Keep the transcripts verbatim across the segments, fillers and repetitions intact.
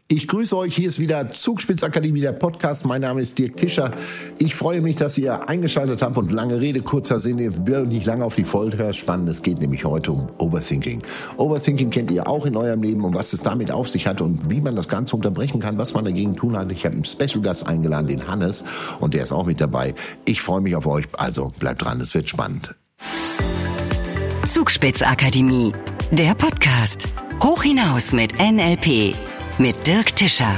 Ich grüße euch, hier ist wieder Zugspitzakademie, der Podcast. Mein Name ist Dirk Tischer. Ich freue mich, dass ihr eingeschaltet habt und lange Rede, kurzer Sinn, ihr werdet nicht lange auf die Folter spannen. Es geht nämlich heute um Overthinking. Overthinking kennt ihr auch in eurem Leben und was es damit auf sich hat und wie man das Ganze unterbrechen kann, was man dagegen tun hat. Ich habe einen Special Gast eingeladen, den Hannes, und der ist auch mit dabei. Ich freue mich auf euch, also bleibt dran, es wird spannend. Zugspitzakademie, der Podcast. Hoch hinaus mit N L P. Mit Dirk Tischer.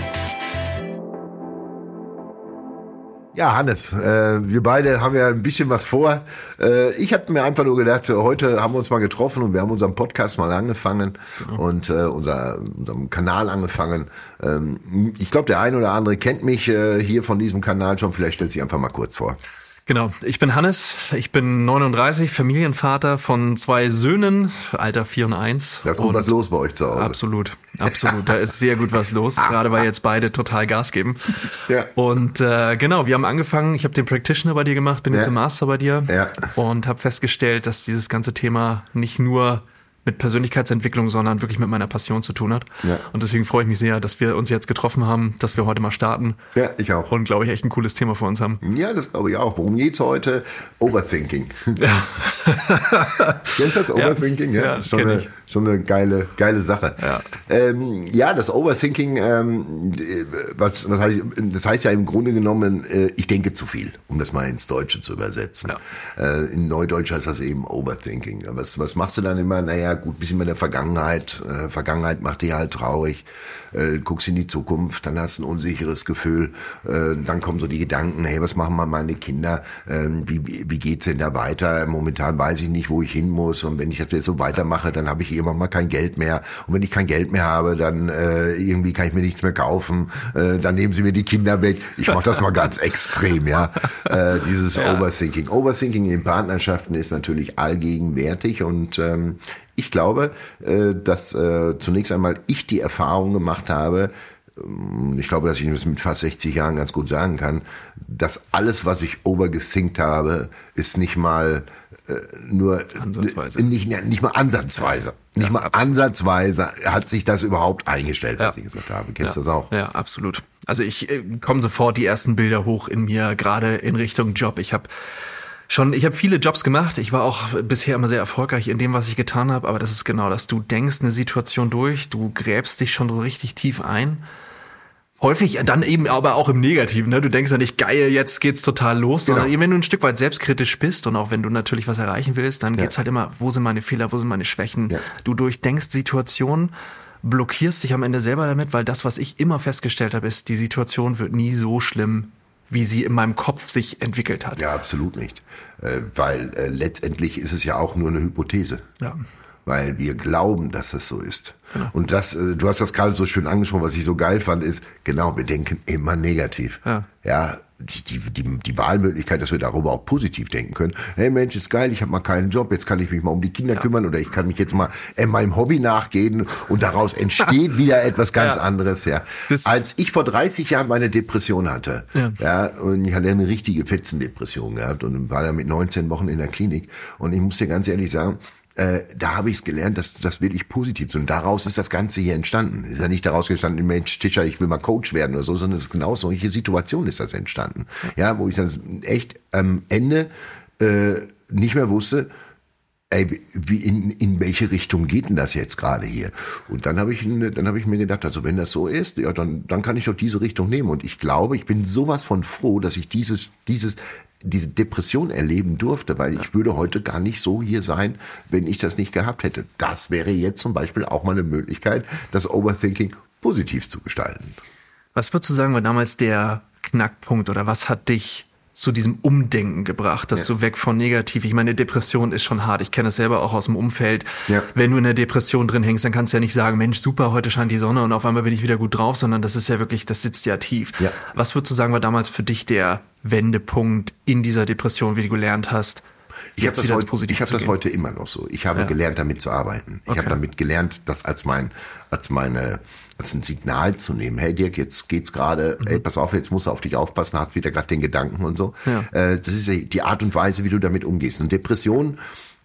Ja, Hannes, äh, wir beide haben ja ein bisschen was vor. Äh, ich habe mir einfach nur gedacht, heute haben wir uns mal getroffen und wir haben unseren Podcast mal angefangen mhm. und äh, unser, unserem Kanal angefangen. Ähm, ich glaube, der ein oder andere kennt mich äh, hier von diesem Kanal schon. Vielleicht stellt sich einfach mal kurz vor. Genau, ich bin Hannes, ich bin neununddreißig, Familienvater von zwei Söhnen, Alter vier und eins. Da ist gut was los bei euch zu Hause. Absolut, absolut, da ist sehr gut was los, gerade weil jetzt beide total Gas geben. Ja. Und äh, genau, wir haben angefangen, ich habe den Practitioner bei dir gemacht, bin ja. jetzt im Master bei dir ja. und habe festgestellt, dass dieses ganze Thema nicht nur mit Persönlichkeitsentwicklung, sondern wirklich mit meiner Passion zu tun hat. Ja. Und deswegen freue ich mich sehr, dass wir uns jetzt getroffen haben, dass wir heute mal starten. Ja, ich auch. Und glaube ich echt ein cooles Thema für uns haben. Ja, das glaube ich auch. Worum geht's heute? Overthinking. Ja. Kennst du das Overthinking? Ja, ja, das ist schon eine, schon eine geile, geile Sache. Ja, ähm, ja das Overthinking, ähm, was, was heißt, das heißt ja im Grunde genommen, äh, ich denke zu viel, um das mal ins Deutsche zu übersetzen. Ja. Äh, in Neudeutsch heißt das eben Overthinking. Was, was machst du dann immer? Naja, gut, bisschen mit der Vergangenheit. Äh, Vergangenheit macht dich halt traurig. Äh, guckst in die Zukunft, dann hast du ein unsicheres Gefühl. Äh, dann kommen so die Gedanken, hey, was machen mal meine Kinder? Äh, wie, wie geht's denn da weiter? Momentan weiß ich nicht, wo ich hin muss. Und wenn ich das jetzt so weitermache, dann habe ich irgendwann mal kein Geld mehr. Und wenn ich kein Geld mehr habe, dann äh, irgendwie kann ich mir nichts mehr kaufen. Äh, dann nehmen sie mir die Kinder weg. Ich mache das mal ganz extrem, ja. Äh, dieses ja. Overthinking. Overthinking in Partnerschaften ist natürlich allgegenwärtig und ähm, ich glaube, dass äh, zunächst einmal ich die Erfahrung gemacht habe, ich glaube, dass ich das mit fast sechzig Jahren ganz gut sagen kann, dass alles, was ich overgethinkt habe, ist nicht mal äh, nur ansatzweise. Nicht, nicht mal ansatzweise. Nicht ja, mal absolut. ansatzweise hat sich das überhaupt eingestellt, was ja. ich gesagt habe. Kennst du ja. das auch? Ja, absolut. Also ich äh, komme sofort die ersten Bilder hoch in mir, gerade in Richtung Job. Ich habe Schon, ich habe viele Jobs gemacht. Ich war auch bisher immer sehr erfolgreich in dem, was ich getan habe. Aber das ist genau das. Du denkst eine Situation durch, du gräbst dich schon so richtig tief ein. Häufig dann eben aber auch im Negativen. Ne? Du denkst ja nicht, geil, jetzt geht's total los. Sondern genau. eben, wenn du ein Stück weit selbstkritisch bist und auch wenn du natürlich was erreichen willst, dann ja. geht's halt immer, wo sind meine Fehler, wo sind meine Schwächen. Ja. Du durchdenkst Situationen, blockierst dich am Ende selber damit, weil das, was ich immer festgestellt habe, ist, die Situation wird nie so schlimm, wie sie in meinem Kopf sich entwickelt hat. Ja, absolut nicht. Äh, weil äh, letztendlich ist es ja auch nur eine Hypothese. Ja. Weil wir glauben, dass es so ist. Genau. Und das, äh, du hast das gerade so schön angesprochen, was ich so geil fand, ist, genau, wir denken immer negativ. Ja. Ja. Die, die, die Wahlmöglichkeit, dass wir darüber auch positiv denken können. Hey Mensch, ist geil, ich habe mal keinen Job, jetzt kann ich mich mal um die Kinder ja. kümmern oder ich kann mich jetzt mal äh, meinem Hobby nachgehen und daraus entsteht wieder etwas ganz ja. anderes. Ja. Das Als ich vor dreißig Jahren meine Depression hatte, ja. ja, und ich hatte eine richtige Fetzendepression gehabt und war dann mit neunzehn Wochen in der Klinik und ich muss dir ganz ehrlich sagen, Äh, da habe ich es gelernt, dass das wirklich positiv ist. Und daraus ist das Ganze hier entstanden. Ist ja nicht daraus entstanden, Mensch, Tischer, ich will mal Coach werden oder so, sondern es ist genau solche Situation ist das entstanden. Ja, wo ich dann echt am Ende äh, nicht mehr wusste, ey, wie in, in welche Richtung geht denn das jetzt gerade hier? Und dann habe ich, dann habe ich mir gedacht, also wenn das so ist, ja, dann, dann kann ich doch diese Richtung nehmen. Und ich glaube, ich bin sowas von froh, dass ich dieses, dieses, diese Depression erleben durfte, weil ich würde heute gar nicht so hier sein, wenn ich das nicht gehabt hätte. Das wäre jetzt zum Beispiel auch mal eine Möglichkeit, das Overthinking positiv zu gestalten. Was würdest du sagen, war damals der Knackpunkt oder was hat dich zu diesem Umdenken gebracht, dass ja. du weg von negativ, ich meine, Depression ist schon hart, ich kenne das selber auch aus dem Umfeld, ja. wenn du in der Depression drin hängst, dann kannst du ja nicht sagen, Mensch, super, heute scheint die Sonne und auf einmal bin ich wieder gut drauf, sondern das ist ja wirklich, das sitzt ja tief. Ja. Was würdest du sagen, war damals für dich der Wendepunkt in dieser Depression, wie du gelernt hast, Ich habe das, heute, ich hab das heute immer noch so. Ich habe ja. gelernt, damit zu arbeiten. Ich okay. habe damit gelernt, das als mein, als meine, als ein Signal zu nehmen. Hey Dirk, jetzt geht's gerade. Mhm. Ey, pass auf, jetzt musst du auf dich aufpassen. Hast wieder gerade den Gedanken und so. Ja. Äh, das ist die Art und Weise, wie du damit umgehst. Und Depression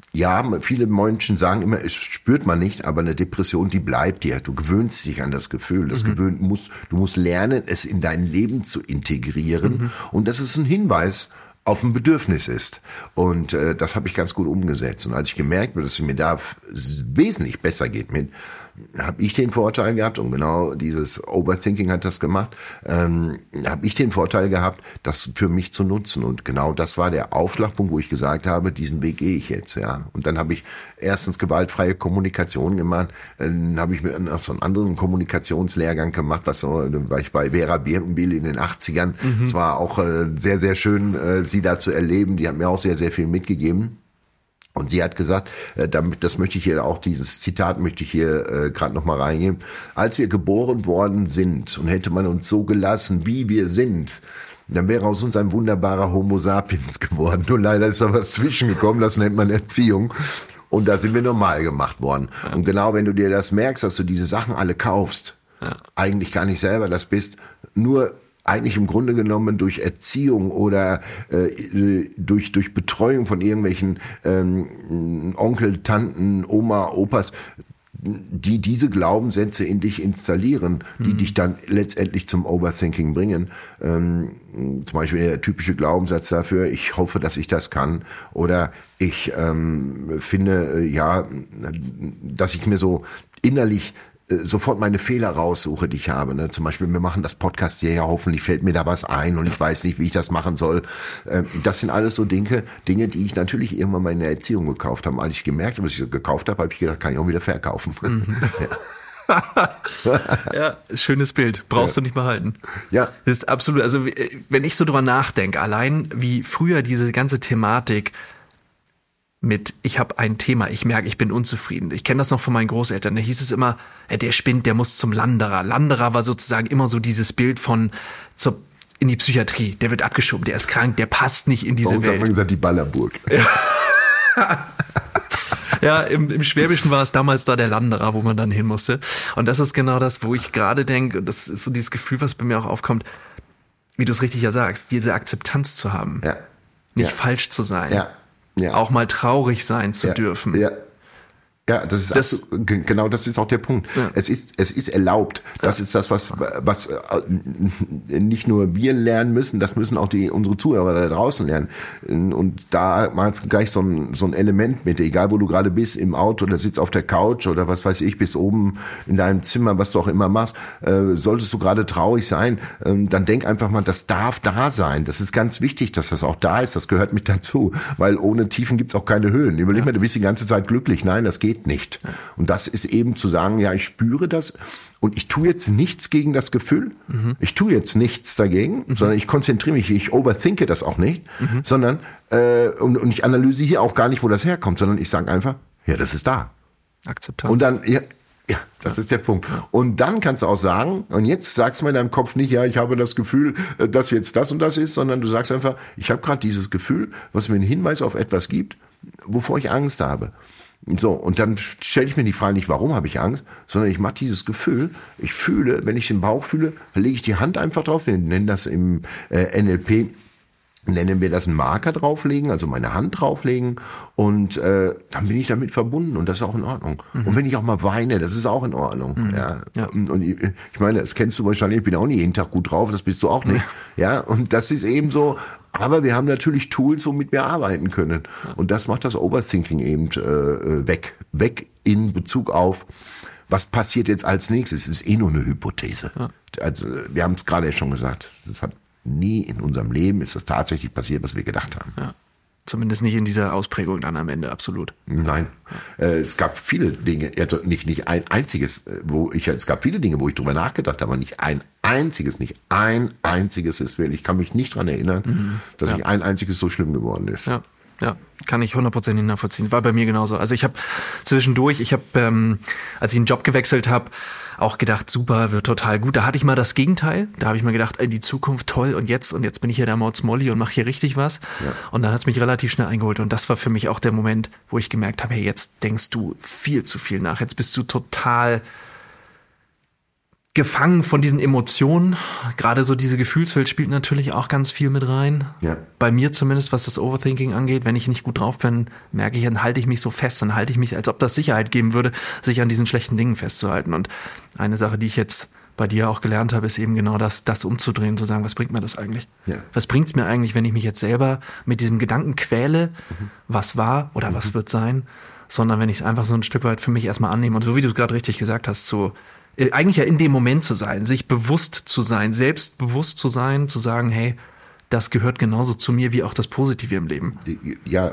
Ja, viele Menschen sagen immer, es spürt man nicht, aber eine Depression, die bleibt dir. Du gewöhnst dich an das Gefühl. Das mhm. gewöhnt musst, du musst lernen, es in dein Leben zu integrieren. Mhm. Und das ist ein Hinweis auf ein Bedürfnis ist. Und äh, das habe ich ganz gut umgesetzt. Und als ich gemerkt habe, dass es mir da wesentlich besser geht mit, habe ich den Vorteil gehabt, und genau dieses Overthinking hat das gemacht, ähm, habe ich den Vorteil gehabt, das für mich zu nutzen. Und genau das war der Aufschlagpunkt, wo ich gesagt habe, diesen Weg gehe ich jetzt. Ja. Und dann habe ich erstens gewaltfreie Kommunikation gemacht, dann habe ich mir noch so einen anderen Kommunikationslehrgang gemacht, was so, dann war ich bei Vera Birkenbiel in den achtzigern. Es mhm. war auch äh, sehr, sehr schön, äh, sie da zu erleben. Die hat mir auch sehr, sehr viel mitgegeben. Und sie hat gesagt, äh, damit, das möchte ich hier auch, dieses Zitat möchte ich hier äh, gerade nochmal reingeben. Als wir geboren worden sind und hätte man uns so gelassen, wie wir sind, dann wäre aus uns ein wunderbarer Homo sapiens geworden. Nur leider ist da was zwischengekommen, das nennt man Erziehung. Und da sind wir normal gemacht worden. Ja. Und genau, wenn du dir das merkst, dass du diese Sachen alle kaufst, ja. eigentlich gar nicht selber das bist, nur eigentlich im Grunde genommen durch Erziehung oder äh, durch durch Betreuung von irgendwelchen ähm, Onkel, Tanten, Oma, Opas, die diese Glaubenssätze in dich installieren, die mhm. dich dann letztendlich zum Overthinking bringen. Ähm, zum Beispiel der typische Glaubenssatz dafür, ich hoffe, dass ich das kann. Oder ich ähm, finde, ja, dass ich mir so innerlich sofort meine Fehler raussuche, die ich habe. Ne? Zum Beispiel, wir machen das Podcast hier, ja, hoffentlich fällt mir da was ein und ja. ich weiß nicht, wie ich das machen soll. Das sind alles so Dinge, Dinge, die ich natürlich irgendwann mal in der Erziehung gekauft habe. Als ich gemerkt habe, was ich so gekauft habe, habe ich gedacht, kann ich auch wieder verkaufen. Mhm. Ja. Ja, schönes Bild. Brauchst ja. du nicht behalten. Ja. Das ist absolut, also wenn ich so drüber nachdenke, allein wie früher diese ganze Thematik mit, ich habe ein Thema, ich merke, ich bin unzufrieden. Ich kenne das noch von meinen Großeltern. Da hieß es immer, der spinnt, der muss zum Landerer. Landerer war sozusagen immer so dieses Bild von zur, in die Psychiatrie. Der wird abgeschoben, der ist krank, der passt nicht in diese Welt. Bei uns hat man gesagt, die Ballerburg. Ja, ja im, im Schwäbischen war es damals da der Landerer, wo man dann hin musste. Und das ist genau das, wo ich gerade denke, das ist so dieses Gefühl, was bei mir auch aufkommt, wie du es richtig ja sagst, diese Akzeptanz zu haben. Ja. Nicht ja. falsch zu sein. Ja. Ja. Auch mal traurig sein zu ja, dürfen. Ja, ja, das ist das, absolut, genau, das ist auch der Punkt. Ja. Es ist, es ist erlaubt. Das ja. ist das, was, was nicht nur wir lernen müssen, das müssen auch die unsere Zuhörer da draußen lernen. Und da mal gleich so ein, so ein Element mit, egal wo du gerade bist, im Auto oder sitzt auf der Couch oder was weiß ich, bist oben in deinem Zimmer, was du auch immer machst, äh, solltest du gerade traurig sein, äh, dann denk einfach mal, das darf da sein. Das ist ganz wichtig, dass das auch da ist. Das gehört mit dazu, weil ohne Tiefen gibt's auch keine Höhen. Überleg ja. mal, du bist die ganze Zeit glücklich. Nein, das geht nicht. Und das ist eben zu sagen, ja, ich spüre das und ich tue jetzt nichts gegen das Gefühl. Mhm. Ich tue jetzt nichts dagegen, mhm. sondern ich konzentriere mich, ich overthinke das auch nicht, mhm. sondern äh, und, und ich analysiere auch gar nicht, wo das herkommt, sondern ich sage einfach, ja, das ist da. Akzeptanz. Und dann, ja, ja, das ja. ist der Punkt. Und dann kannst du auch sagen, und jetzt sagst du mal in deinem Kopf nicht, ja, ich habe das Gefühl, dass jetzt das und das ist, sondern du sagst einfach, ich habe gerade dieses Gefühl, was mir einen Hinweis auf etwas gibt, wovor ich Angst habe. So, und dann stelle ich mir die Frage nicht, warum habe ich Angst, sondern ich mache dieses Gefühl, ich fühle, wenn ich den Bauch fühle, lege ich die Hand einfach drauf, wir nennen das im äh, N L P, nennen wir das einen Marker drauflegen, also meine Hand drauflegen und äh, dann bin ich damit verbunden und das ist auch in Ordnung. Mhm. Und wenn ich auch mal weine, das ist auch in Ordnung. Mhm. Ja. Ja. Und ich, ich meine, das kennst du wahrscheinlich, ich bin auch nicht jeden Tag gut drauf, das bist du auch nicht. Ja, ja? Und das ist eben so, aber wir haben natürlich Tools, womit wir arbeiten können. Und das macht das Overthinking eben äh, weg. Weg in Bezug auf, was passiert jetzt als nächstes? Es ist eh nur eine Hypothese. Ja. Also wir haben es gerade schon gesagt, das hat nie in unserem Leben ist das tatsächlich passiert, was wir gedacht haben. Ja. Zumindest nicht in dieser Ausprägung dann am Ende, absolut. Nein. Ja. Äh, es gab viele Dinge, also nicht, nicht ein einziges, wo ich, es gab viele Dinge, wo ich drüber nachgedacht habe, aber nicht ein einziges, nicht ein einziges ist wirklich, ich kann mich nicht dran erinnern, mhm. dass ja. ich ein einziges so schlimm geworden ist. Ja. Ja, kann ich hundertprozentig nachvollziehen. War bei mir genauso. Also ich habe zwischendurch, ich habe, ähm, als ich einen Job gewechselt habe, auch gedacht, super, wird total gut. Da hatte ich mal das Gegenteil. Da habe ich mir gedacht, ey, die Zukunft toll und jetzt und jetzt bin ich hier der Mordsmolly und mache hier richtig was. Ja. Und dann hat es mich relativ schnell eingeholt. Und das war für mich auch der Moment, wo ich gemerkt habe, hey, jetzt denkst du viel zu viel nach. Jetzt bist du total gefangen von diesen Emotionen. Gerade so diese Gefühlswelt spielt natürlich auch ganz viel mit rein. Ja. Bei mir zumindest, was das Overthinking angeht. Wenn ich nicht gut drauf bin, merke ich, dann halte ich mich so fest. Dann halte ich mich, als ob das Sicherheit geben würde, sich an diesen schlechten Dingen festzuhalten. Und eine Sache, die ich jetzt bei dir auch gelernt habe, ist eben genau das, das umzudrehen, zu sagen, was bringt mir das eigentlich? Ja. Was bringt es mir eigentlich, wenn ich mich jetzt selber mit diesem Gedanken quäle, mhm. was war oder mhm. was wird sein? Sondern wenn ich es einfach so ein Stück weit für mich erstmal annehme. Und so wie du es gerade richtig gesagt hast, so eigentlich ja in dem Moment zu sein, sich bewusst zu sein, selbstbewusst zu sein, zu sagen, hey, das gehört genauso zu mir wie auch das Positive im Leben. Ja,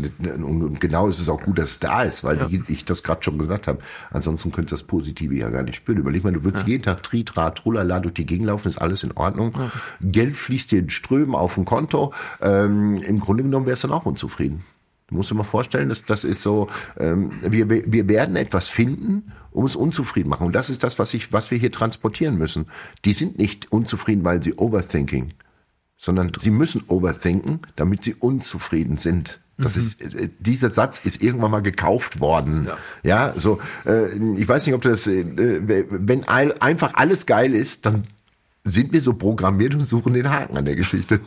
und genau ist es auch gut, dass es da ist, weil ja. ich das gerade schon gesagt habe. Ansonsten könntest du das Positive ja gar nicht spüren. Überleg mal, du würdest ja. jeden Tag Tritrat, Trullala durch die Gegend laufen, ist alles in Ordnung. Ja. Geld fließt dir in Strömen auf ein Konto. Ähm, im Grunde genommen wärst du dann auch unzufrieden. Du musst dir mal vorstellen, dass das ist so, ähm, wir, wir werden etwas finden, um es unzufrieden machen. Und das ist das, was ich, was wir hier transportieren müssen. Die sind nicht unzufrieden, weil sie overthinking, sondern sie müssen overthinken, damit sie unzufrieden sind. Das mhm. ist, äh, dieser Satz ist irgendwann mal gekauft worden. Ja, ja so, äh, ich weiß nicht, ob das, äh, wenn ein, einfach alles geil ist, dann sind wir so programmiert und suchen den Haken an der Geschichte.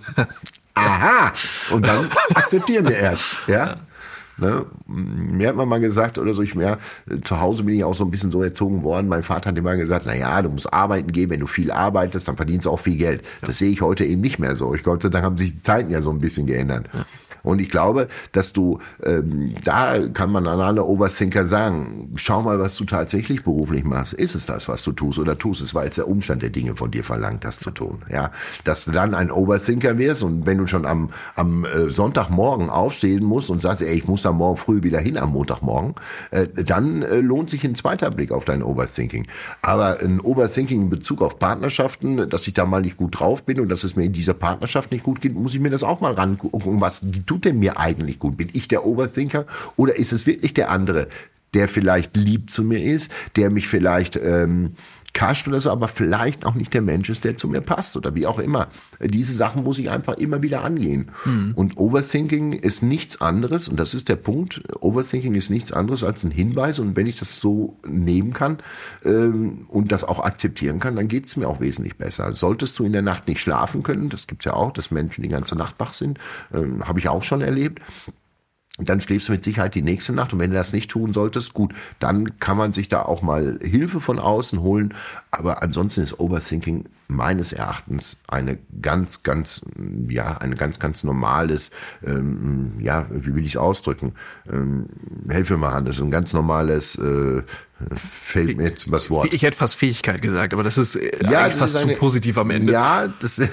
Aha! Und dann akzeptieren wir erst, ja. Ne? Mir hat man mal gesagt oder so, ich mehr, zu Hause bin ich auch so ein bisschen so erzogen worden. Mein Vater hat immer gesagt, na ja, du musst arbeiten gehen, wenn du viel arbeitest, dann verdienst du auch viel Geld. Ja. Das sehe ich heute eben nicht mehr so. Ich Gott sei Dank haben sich die Zeiten ja so ein bisschen geändert. Ja. Und ich glaube, dass du, ähm, da kann man an alle Overthinker sagen, schau mal, was du tatsächlich beruflich machst. Ist es das, was du tust, oder tust es, weil es der Umstand der Dinge von dir verlangt, das zu tun? Ja, dass du dann ein Overthinker wirst und wenn du schon am, am äh, Sonntagmorgen aufstehen musst und sagst, ey, ich muss da morgen früh wieder hin am Montagmorgen, äh, dann äh, lohnt sich ein zweiter Blick auf dein Overthinking. Aber ein Overthinking in Bezug auf Partnerschaften, dass ich da mal nicht gut drauf bin und dass es mir in dieser Partnerschaft nicht gut geht, muss ich mir das auch mal rangucken, was tut denn mir eigentlich gut? Bin ich der Overthinker oder ist es wirklich der andere, der vielleicht lieb zu mir ist, der mich vielleicht ähm, kascht oder so, aber vielleicht auch nicht der Mensch ist, der zu mir passt oder wie auch immer. Diese Sachen muss ich einfach immer wieder angehen. Mhm. Und Overthinking ist nichts anderes, und das ist der Punkt, Overthinking ist nichts anderes als ein Hinweis, und wenn ich das so nehmen kann ähm, und das auch akzeptieren kann, dann geht es mir auch wesentlich besser. Solltest du in der Nacht nicht schlafen können, das gibt's ja auch, dass Menschen die ganze Nacht wach sind, ähm, habe ich auch schon erlebt. Und dann schläfst du mit Sicherheit die nächste Nacht. Und wenn du das nicht tun solltest, gut, dann kann man sich da auch mal Hilfe von außen holen. Aber ansonsten ist Overthinking meines Erachtens eine ganz, ganz, ja, ein ganz, ganz normales, ähm, ja, wie will ich es ausdrücken? Ähm, helf mir mal an, das ist ein ganz normales, äh, fällt mir jetzt das Wort. Ich hätte fast Fähigkeit gesagt, aber das ist ja, eigentlich fast eine, zu positiv am Ende. Ja, das,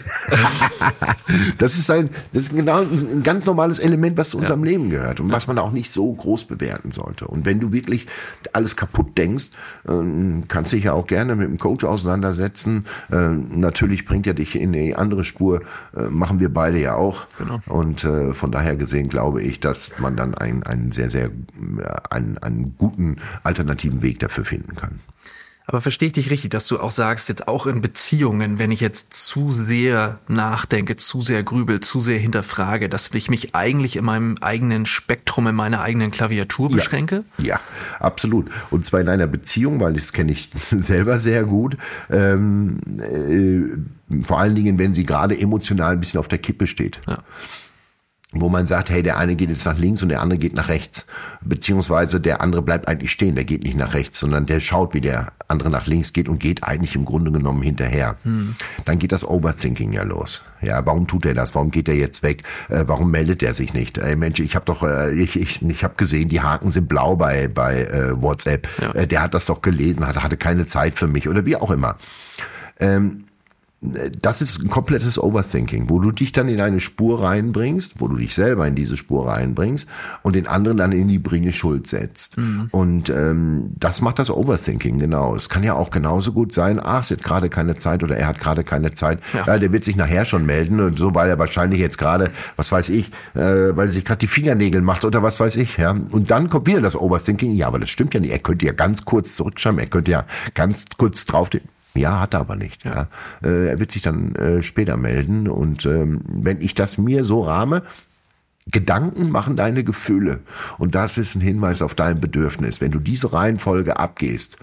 das ist ein, das ist genau ein ganz normales Element, was zu unserem ja. Leben gehört und ja. was man auch nicht so groß bewerten sollte. Und wenn du wirklich alles kaputt denkst, ähm, kannst du dich ja auch gerne mit dem Coach auseinandersetzen. Ähm, natürlich bringt er dich in eine andere Spur, äh, machen wir beide ja auch. Genau. Und äh, von daher gesehen glaube ich, dass man dann einen, einen sehr, sehr, einen, einen guten alternativen Weg dafür finden kann. Aber verstehe ich dich richtig, dass du auch sagst, jetzt auch in Beziehungen, wenn ich jetzt zu sehr nachdenke, zu sehr grübel, zu sehr hinterfrage, dass ich mich eigentlich in meinem eigenen Spektrum, in meiner eigenen Klaviatur beschränke? Ja, ja, absolut. Und zwar in einer Beziehung, weil das kenne ich selber sehr gut. Ähm, äh, vor allen Dingen, wenn sie gerade emotional ein bisschen auf der Kippe steht. Ja. Wo man sagt, hey, der eine geht jetzt nach links und der andere geht nach rechts. Beziehungsweise der andere bleibt eigentlich stehen, der geht nicht nach rechts, sondern der schaut, wie der andere nach links geht und geht eigentlich im Grunde genommen hinterher. Hm. Dann geht das Overthinking ja los. Ja, warum tut er das? Warum geht er jetzt weg? Äh, warum meldet er sich nicht? Ey, Mensch, ich habe doch, äh, ich, ich, ich habe gesehen, die Haken sind blau bei bei äh, WhatsApp. Ja. Äh, der hat das doch gelesen, hatte, hatte keine Zeit für mich oder wie auch immer. Ähm, Das ist ein komplettes Overthinking, wo du dich dann in eine Spur reinbringst, wo du dich selber in diese Spur reinbringst und den anderen dann in die Bringeschuld setzt. Mhm. Und ähm, das macht das Overthinking, genau. Es kann ja auch genauso gut sein, ach, sie hat gerade keine Zeit oder er hat gerade keine Zeit. Ja. Ja, der wird sich nachher schon melden und so, weil er wahrscheinlich jetzt gerade, was weiß ich, äh, weil er sich gerade die Fingernägel macht oder was weiß ich. Ja. Und dann kommt wieder das Overthinking, ja, aber das stimmt ja nicht. Er könnte ja ganz kurz zurückschreiben, er könnte ja ganz kurz drauf... Ja, hat er aber nicht. Ja. Ja. Äh, er wird sich dann äh, später melden. Und ähm, wenn ich das mir so rahme, Gedanken machen deine Gefühle. Und das ist ein Hinweis auf dein Bedürfnis. Wenn du diese Reihenfolge abgehst,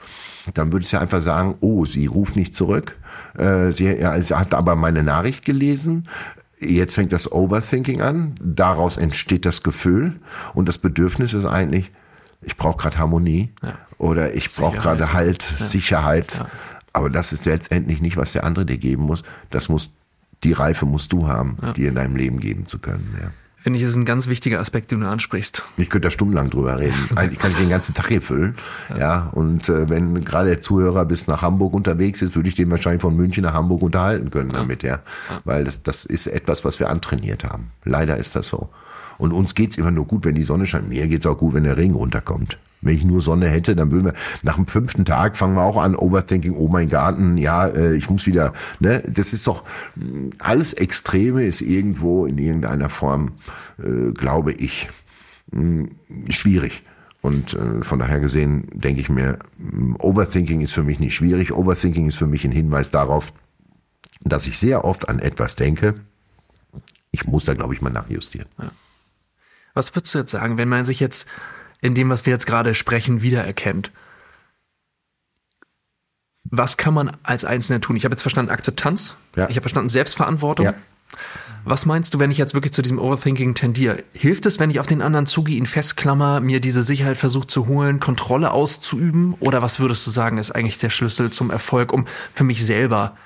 dann würde ich ja einfach sagen, oh, sie ruft nicht zurück, äh, sie, ja, sie hat aber meine Nachricht gelesen, jetzt fängt das Overthinking an, daraus entsteht das Gefühl und das Bedürfnis ist eigentlich, ich brauche gerade Harmonie ja. oder ich brauche gerade Halt, ja. Sicherheit, ja. aber das ist letztendlich nicht, was der andere dir geben muss, das muss, die Reife musst du haben, ja. dir in deinem Leben geben zu können, ja. Finde ich, ist ein ganz wichtiger Aspekt, den du ansprichst. Ich könnte da stundenlang drüber reden. Eigentlich kann ich den ganzen Tag hier füllen. Ja. ja und äh, wenn gerade der Zuhörer bis nach Hamburg unterwegs ist, würde ich den wahrscheinlich von München nach Hamburg unterhalten können ja. damit, ja. ja. Weil das, das ist etwas, was wir antrainiert haben. Leider ist das so. Und uns geht's immer nur gut, wenn die Sonne scheint. Mir geht's auch gut, wenn der Regen runterkommt. Wenn ich nur Sonne hätte, dann würden wir, nach dem fünften Tag fangen wir auch an, Overthinking, oh mein Garten, ja, äh, ich muss wieder, ne, das ist doch, alles Extreme ist irgendwo in irgendeiner Form, äh, glaube ich, mh, schwierig. Und äh, von daher gesehen denke ich mir, Overthinking ist für mich nicht schwierig. Overthinking ist für mich ein Hinweis darauf, dass ich sehr oft an etwas denke. Ich muss da, glaube ich, mal nachjustieren. Ja. Was würdest du jetzt sagen, wenn man sich jetzt in dem, was wir jetzt gerade sprechen, wiedererkennt? Was kann man als Einzelner tun? Ich habe jetzt verstanden Akzeptanz, ja. ich habe verstanden Selbstverantwortung. Ja. Was meinst du, wenn ich jetzt wirklich zu diesem Overthinking tendiere? Hilft es, wenn ich auf den anderen zugehe, ihn festklammer, mir diese Sicherheit versuche zu holen, Kontrolle auszuüben? Oder was würdest du sagen, ist eigentlich der Schlüssel zum Erfolg, um für mich selber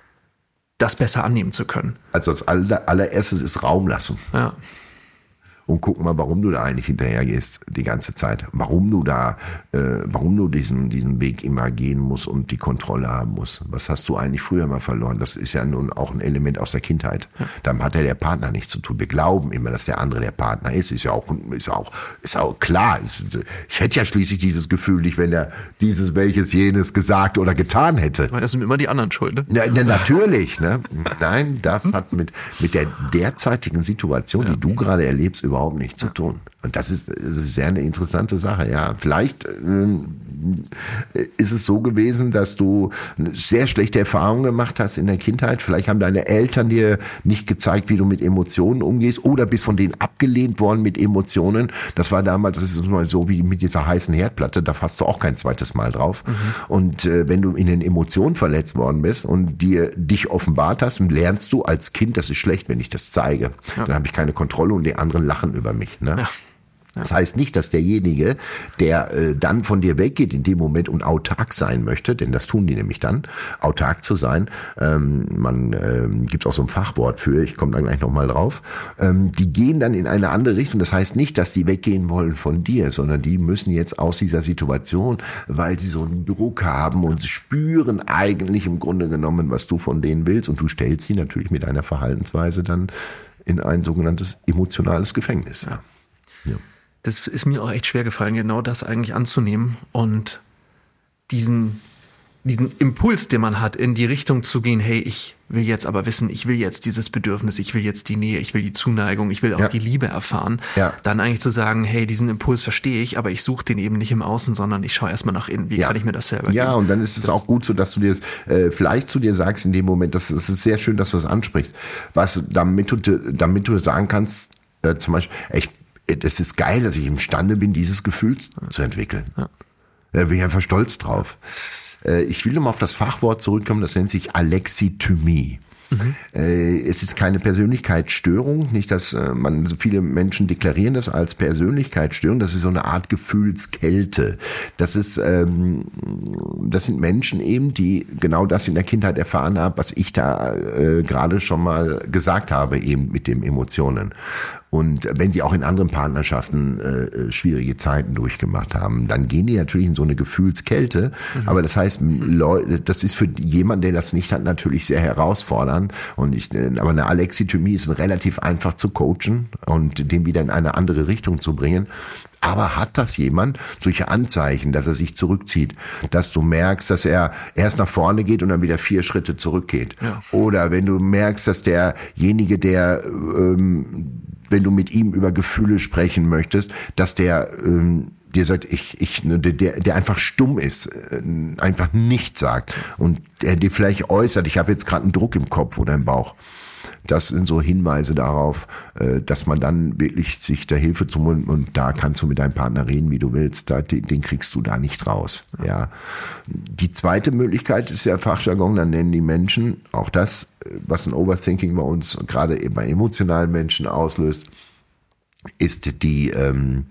das besser annehmen zu können? Also als aller, allererstes ist Raum lassen. Ja. Und guck mal, warum du da eigentlich hinterher gehst die ganze Zeit. Warum du da, äh, warum du diesen diesen Weg immer gehen musst und die Kontrolle haben musst. Was hast du eigentlich früher mal verloren? Das ist ja nun auch ein Element aus der Kindheit. Ja. Damit hat ja der Partner nichts zu tun. Wir glauben immer, dass der andere der Partner ist. Ist ja auch, ist auch, ist auch klar. Ich hätte ja schließlich dieses Gefühl nicht, wenn er dieses, welches, jenes gesagt oder getan hätte. Das sind immer die anderen schuld, ne? Ja, na, natürlich, ne? Nein, das hm? hat mit mit der derzeitigen Situation, ja. die du gerade erlebst, überhaupt nichts zu tun. Und das ist, ist sehr eine interessante Sache, ja. Vielleicht ähm, ist es so gewesen, dass du sehr schlechte Erfahrungen gemacht hast in der Kindheit. Vielleicht haben deine Eltern dir nicht gezeigt, wie du mit Emotionen umgehst oder bist von denen abgelehnt worden mit Emotionen. Das war damals, das ist mal so wie mit dieser heißen Herdplatte, da fasst du auch kein zweites Mal drauf. Mhm. Und äh, wenn du in den Emotionen verletzt worden bist und dir dich offenbart hast, lernst du als Kind, das ist schlecht, wenn ich das zeige. Ja. Dann habe ich keine Kontrolle und die anderen lachen über mich. Ne? Ja. Das heißt nicht, dass derjenige, der äh, dann von dir weggeht in dem Moment und autark sein möchte, denn das tun die nämlich dann, autark zu sein, ähm, man ähm, gibt auch so ein Fachwort für, ich komme da gleich nochmal drauf, ähm, die gehen dann in eine andere Richtung. Das heißt nicht, dass die weggehen wollen von dir, sondern die müssen jetzt aus dieser Situation, weil sie so einen Druck haben und spüren eigentlich im Grunde genommen, was du von denen willst, und du stellst sie natürlich mit deiner Verhaltensweise dann in ein sogenanntes emotionales Gefängnis. Ja. Ja. Das ist mir auch echt schwer gefallen, genau das eigentlich anzunehmen und diesen, diesen Impuls, den man hat, in die Richtung zu gehen, hey, ich will jetzt aber wissen, ich will jetzt dieses Bedürfnis, ich will jetzt die Nähe, ich will die Zuneigung, ich will auch ja. die Liebe erfahren, ja. dann eigentlich zu sagen, hey, diesen Impuls verstehe ich, aber ich suche den eben nicht im Außen, sondern ich schaue erstmal nach innen, wie ja. kann ich mir das selber Ja, geben? Und dann ist es das auch gut so, dass du dir äh, vielleicht zu dir sagst in dem Moment, das, das ist sehr schön, dass du das ansprichst, was, damit du, damit du sagen kannst, äh, zum Beispiel, ich das ist geil, dass ich imstande bin, dieses Gefühl zu entwickeln. Ja. Da bin ich einfach stolz drauf. Ich will nochmal auf das Fachwort zurückkommen, das nennt sich Alexithymie. Mhm. Es ist keine Persönlichkeitsstörung, nicht, dass man, so viele Menschen deklarieren das als Persönlichkeitsstörung, das ist so eine Art Gefühlskälte. Das ist, ähm, das sind Menschen eben, die genau das in der Kindheit erfahren haben, was ich da äh, gerade schon mal gesagt habe, eben mit den Emotionen. Und wenn sie auch in anderen Partnerschaften äh, schwierige Zeiten durchgemacht haben, dann gehen die natürlich in so eine Gefühlskälte. Mhm. Aber das heißt, Leute, das ist für jemanden, der das nicht hat, natürlich sehr herausfordernd. Und ich, aber eine Alexithymie ist relativ einfach zu coachen und den wieder in eine andere Richtung zu bringen. Aber hat das jemand, solche Anzeichen, dass er sich zurückzieht, dass du merkst, dass er erst nach vorne geht und dann wieder vier Schritte zurückgeht? Ja. Oder wenn du merkst, dass derjenige, der, ähm, wenn du mit ihm über Gefühle sprechen möchtest, dass der ähm, dir sagt, ich, ich, der, der einfach stumm ist, einfach nichts sagt und der dir vielleicht äußert, ich habe jetzt gerade einen Druck im Kopf oder im Bauch. das sind so Hinweise darauf, dass man dann wirklich sich der Hilfe zum und, und da kannst du mit deinem Partner reden, wie du willst, da, den, den kriegst du da nicht raus. Ja. ja. Die zweite Möglichkeit ist ja Fachjargon, dann nennen die Menschen auch das, was ein Overthinking bei uns gerade bei emotionalen Menschen auslöst, ist die ähm,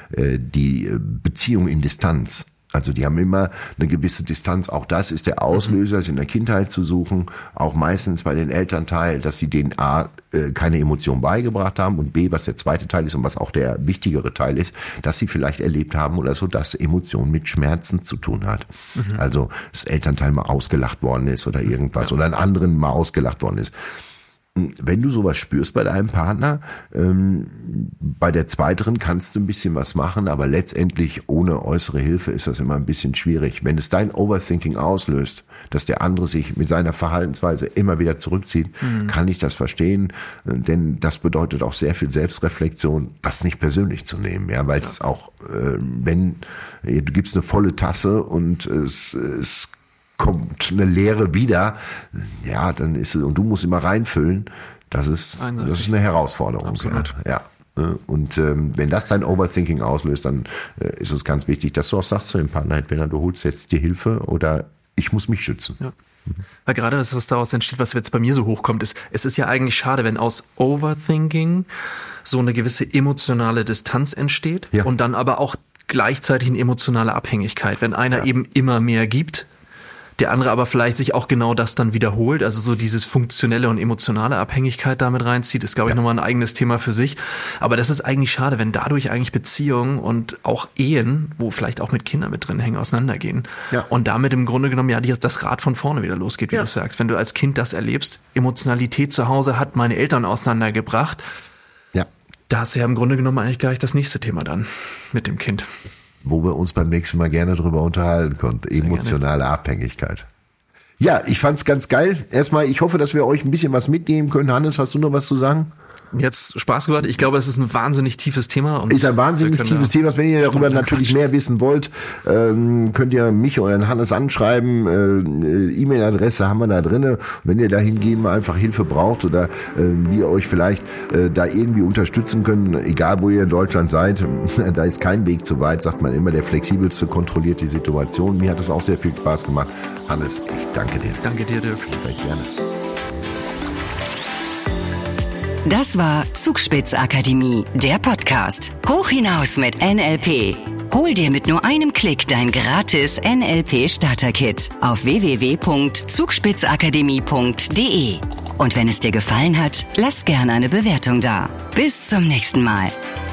die Beziehung in Distanz. Also die haben immer eine gewisse Distanz. Auch das ist der Auslöser, es in der Kindheit zu suchen. Auch meistens bei den Elternteilen, dass sie denen A, äh, keine Emotion beigebracht haben und B, was der zweite Teil ist und was auch der wichtigere Teil ist, dass sie vielleicht erlebt haben oder so, dass Emotion mit Schmerzen zu tun hat. Mhm. Also das Elternteil mal ausgelacht worden ist oder irgendwas ja. oder einen anderen mal ausgelacht worden ist. Wenn du sowas spürst bei deinem Partner, ähm, bei der zweiteren kannst du ein bisschen was machen, aber letztendlich ohne äußere Hilfe ist das immer ein bisschen schwierig. Wenn es dein Overthinking auslöst, dass der andere sich mit seiner Verhaltensweise immer wieder zurückzieht, mhm. kann ich das verstehen, denn das bedeutet auch sehr viel Selbstreflexion, das nicht persönlich zu nehmen, ja, weil es ja. auch, äh, wenn du gibst eine volle Tasse und es, es kommt eine Leere wieder, ja, dann ist es, und du musst immer reinfüllen, das ist, Einseitig. das ist eine Herausforderung. Absolut. Ja. ja. Und ähm, wenn das dein Overthinking auslöst, dann äh, ist es ganz wichtig, dass du auch sagst zu dem Partner, entweder du holst jetzt die Hilfe oder ich muss mich schützen. Ja. Weil gerade das, was daraus entsteht, was jetzt bei mir so hochkommt, ist, es ist ja eigentlich schade, wenn aus Overthinking so eine gewisse emotionale Distanz entsteht ja. und dann aber auch gleichzeitig eine emotionale Abhängigkeit. Wenn einer ja. eben immer mehr gibt, der andere aber vielleicht sich auch genau das dann wiederholt, also so dieses funktionelle und emotionale Abhängigkeit damit reinzieht, ist, glaube ich, ja. nochmal ein eigenes Thema für sich. Aber das ist eigentlich schade, wenn dadurch eigentlich Beziehungen und auch Ehen, wo vielleicht auch mit Kindern mit drin hängen, auseinandergehen. Ja. Und damit im Grunde genommen ja das Rad von vorne wieder losgeht, wie ja. du sagst. Wenn du als Kind das erlebst, Emotionalität zu Hause hat meine Eltern auseinandergebracht, ja. da hast du ja im Grunde genommen eigentlich gleich das nächste Thema dann mit dem Kind. Wo wir uns beim nächsten Mal gerne drüber unterhalten konnten. Sehr Emotionale gerne. Abhängigkeit. Ja, ich fand's ganz geil. Erstmal, ich hoffe, dass wir euch ein bisschen was mitnehmen können. Hannes, hast du noch was zu sagen? Jetzt Spaß gemacht. Ich glaube, es ist ein wahnsinnig tiefes Thema. Und ist ein wahnsinnig tiefes Thema. Wenn ihr darüber natürlich mehr wissen wollt, ähm, könnt ihr mich oder den Hannes anschreiben. Äh, E-Mail-Adresse haben wir da drinne. Wenn ihr dahingehend einfach Hilfe braucht oder äh, wir euch vielleicht äh, da irgendwie unterstützen können, egal wo ihr in Deutschland seid, da ist kein Weg zu weit, sagt man immer. Der flexibelste kontrolliert die Situation. Mir hat es auch sehr viel Spaß gemacht. Hannes, ich danke dir. Danke dir, Dirk. Sehr gerne. Das war Zugspitz-Akademie, der Podcast. Hoch hinaus mit N L P. Hol dir mit nur einem Klick dein gratis N L P-Starter-Kit auf w w w punkt zugspitzakademie punkt d e. Und wenn es dir gefallen hat, lass gerne eine Bewertung da. Bis zum nächsten Mal.